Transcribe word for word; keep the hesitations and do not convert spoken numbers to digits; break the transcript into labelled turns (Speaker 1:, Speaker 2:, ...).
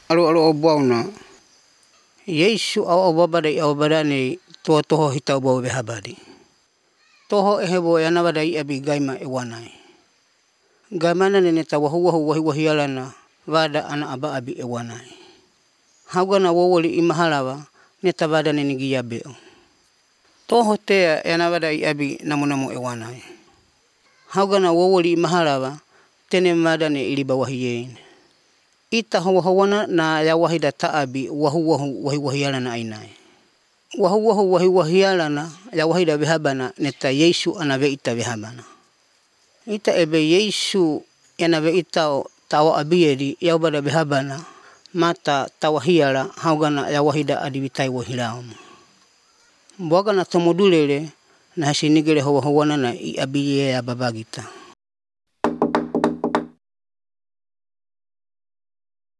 Speaker 1: Alo alo obuauna. Yesu au babada au badane to toho hitau bo behabadi. Toho ehebo yana badai abi gaima ewanai. Gamana nene tawahu wahu wahi wahialana wada ana aba abi ewanai. Haugana wowoli imahalawa neta wada nene giyabeo. Toho tea yana badai abi namu namu ewanai. Haugana wowoli imahalawa tene wada ne iliba wahiyene. Ita hawa hawana na ya wahida taabi wahu wahu wahi wahialana ainai. Wahu wahu wahi wahialana ya wahida behabana neta Yesu anabe ita behabana. Ita ebe Yesu anabe ita tawa abiyedi ya ubada behabana mata tawa hiala haugana ya wahida adibitai wahilaum. Bwagana tomodulele na hasinigele hawa hawana na i abiye ya babagita.